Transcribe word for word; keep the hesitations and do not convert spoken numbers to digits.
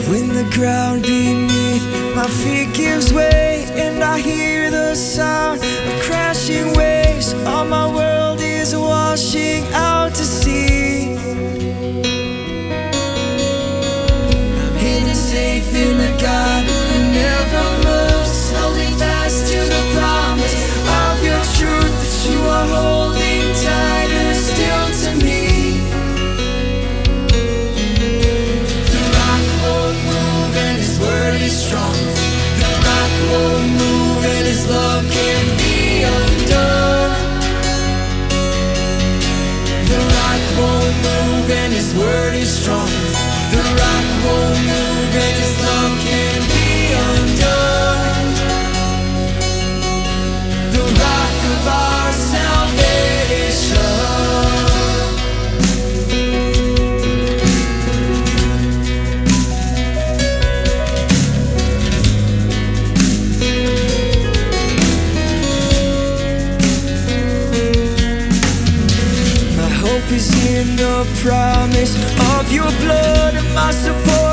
When the ground beneath my feet gives way and I hear the sound of crashing waves, all my world is washing out to sea. I'm hidden safe in a God who never moves, holding fast to the promise of your truth, that you are holding tighter still to me. The rock won't move and his word is strong. The rock won't move and his love can't be undone. The rock won't move and his word is strong. The rock won't move and his love can't be undone. The rock of our salvation. My hope is in the promise of your blood and my support